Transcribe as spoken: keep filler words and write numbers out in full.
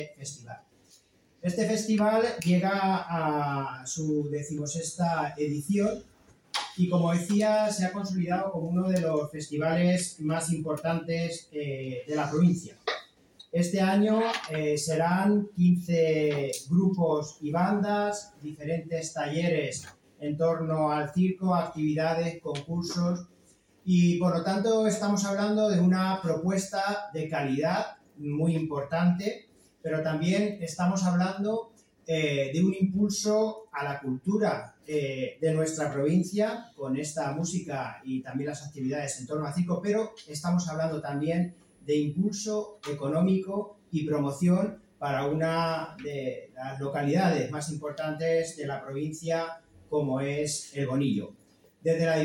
festival. Este festival llega a su decimosexta edición y, como decía, se ha consolidado como uno de los festivales más importantes eh, de la provincia. Este año eh, serán quince grupos y bandas, diferentes talleres en torno al circo, actividades, concursos, y por lo tanto estamos hablando de una propuesta de calidad muy importante, pero también estamos hablando eh, de un impulso a la cultura eh, de nuestra provincia con esta música y también las actividades en torno al circo, pero estamos hablando también de impulso económico y promoción para una de las localidades más importantes de la provincia, como es El Bonillo. Desde la